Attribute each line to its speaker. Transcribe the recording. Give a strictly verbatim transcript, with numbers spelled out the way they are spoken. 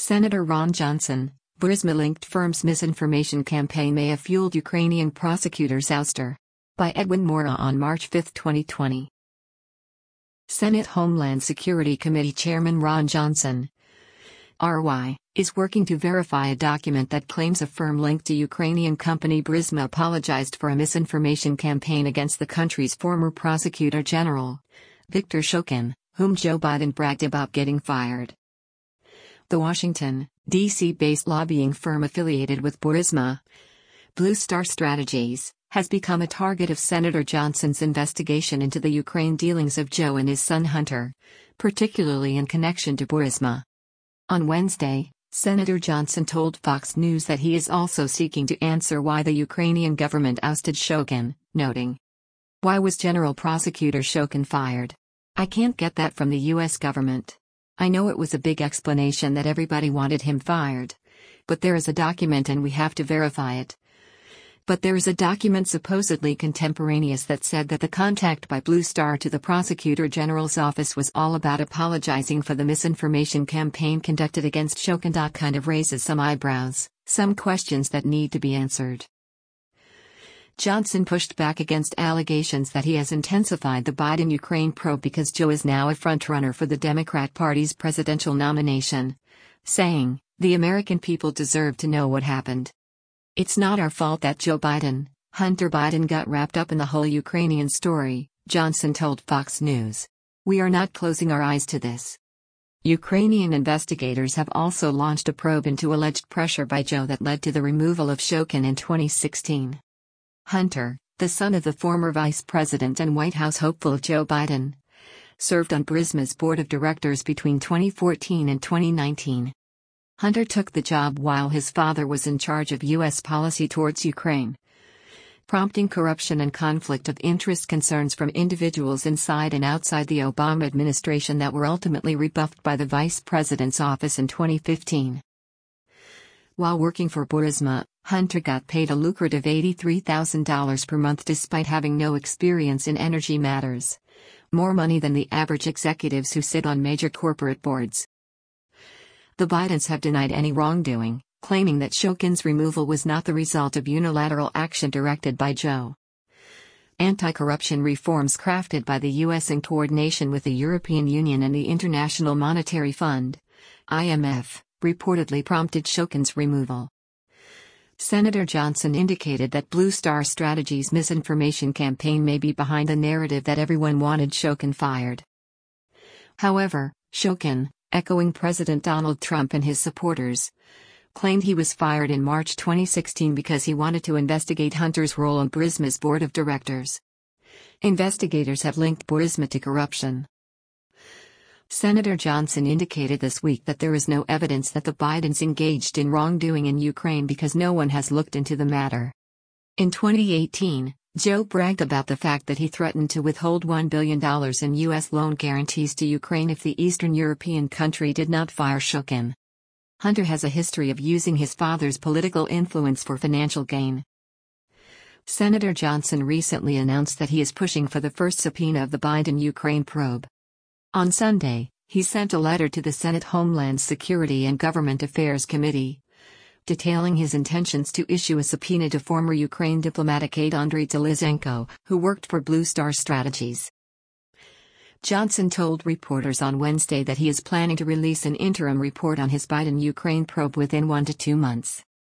Speaker 1: Senator Ron Johnson, Burisma-linked firm's misinformation campaign may have fueled Ukrainian prosecutors' ouster. By Edwin Mora on March fifth, twenty twenty. Senate Homeland Security Committee Chairman Ron Johnson, R Y, is working to verify a document that claims a firm linked to Ukrainian company Burisma apologized for a misinformation campaign against the country's former prosecutor general, Viktor Shokin, whom Joe Biden bragged about getting fired. The Washington, D C-based lobbying firm affiliated with Burisma, Blue Star Strategies, has become a target of Senator Johnson's investigation into the Ukraine dealings of Joe and his son Hunter, particularly in connection to Burisma. On Wednesday, Senator Johnson told Fox News that he is also seeking to answer why the Ukrainian government ousted Shokin, noting, "Why was General Prosecutor Shokin fired? I can't get that from the U S government. I know it was a big explanation that everybody wanted him fired. But there is a document and we have to verify it. But there is a document supposedly contemporaneous that said that the contact by Blue Star to the Prosecutor General's office was all about apologizing for the misinformation campaign conducted against Shokin. Kind of raises some eyebrows, some questions that need to be answered." Johnson pushed back against allegations that he has intensified the Biden-Ukraine probe because Joe is now a frontrunner for the Democrat Party's presidential nomination, saying, "The American people deserve to know what happened. It's not our fault that Joe Biden, Hunter Biden got wrapped up in the whole Ukrainian story," Johnson told Fox News. "We are not closing our eyes to this." Ukrainian investigators have also launched a probe into alleged pressure by Joe that led to the removal of Shokin in twenty sixteen. Hunter, the son of the former vice president and White House hopeful Joe Biden, served on Burisma's board of directors between twenty fourteen and twenty nineteen. Hunter took the job while his father was in charge of U S policy towards Ukraine, prompting corruption and conflict of interest concerns from individuals inside and outside the Obama administration that were ultimately rebuffed by the vice president's office in twenty fifteen. While working for Burisma, Hunter got paid a lucrative eighty-three thousand dollars per month despite having no experience in energy matters, more money than the average executives who sit on major corporate boards. The Bidens have denied any wrongdoing, claiming that Shokin's removal was not the result of unilateral action directed by Joe. Anti-corruption reforms crafted by the U S in coordination with the European Union and the International Monetary Fund, I M F, reportedly prompted Shokin's removal. Senator Johnson indicated that Blue Star Strategies' misinformation campaign may be behind the narrative that everyone wanted Shokin fired. However, Shokin, echoing President Donald Trump and his supporters, claimed he was fired in March twenty sixteen because he wanted to investigate Hunter's role on Burisma's board of directors. Investigators have linked Burisma to corruption. Senator Johnson indicated this week that there is no evidence that the Bidens engaged in wrongdoing in Ukraine because no one has looked into the matter. In twenty eighteen, Joe bragged about the fact that he threatened to withhold one billion dollars in U S loan guarantees to Ukraine if the Eastern European country did not fire Shokin. Hunter has a history of using his father's political influence for financial gain. Senator Johnson recently announced that he is pushing for the first subpoena of the Biden-Ukraine probe. On Sunday, he sent a letter to the Senate Homeland Security and Government Affairs Committee, detailing his intentions to issue a subpoena to former Ukraine diplomatic aide Andriy Zelizenko, who worked for Blue Star Strategies. Johnson told reporters on Wednesday that he is planning to release an interim report on his Biden-Ukraine probe within one to two months.